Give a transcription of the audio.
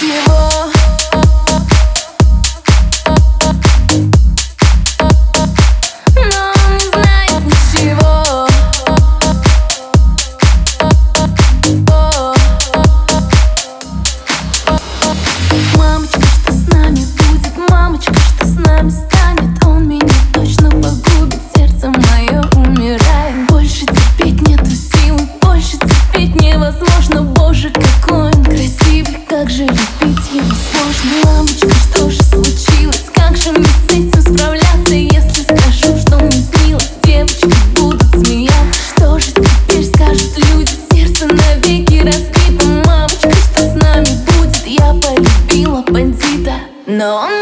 ничего. Мамочка, что с нами будет? Мамочка, что с нами станет? Он меня точно погубит, сердце мое умирает. Больше терпеть нету сил, больше терпеть невозможно. Боже, какой он красивый, как же любить его сложно. Мамочка, что же случилось? Как же мне с этим справляться, если скажу, что мне снилось? Девочки будут смеяться. Что же теперь скажут люди? Сердце навеки разбито. Мамочка, что с нами будет? Я полюбила бандита, но он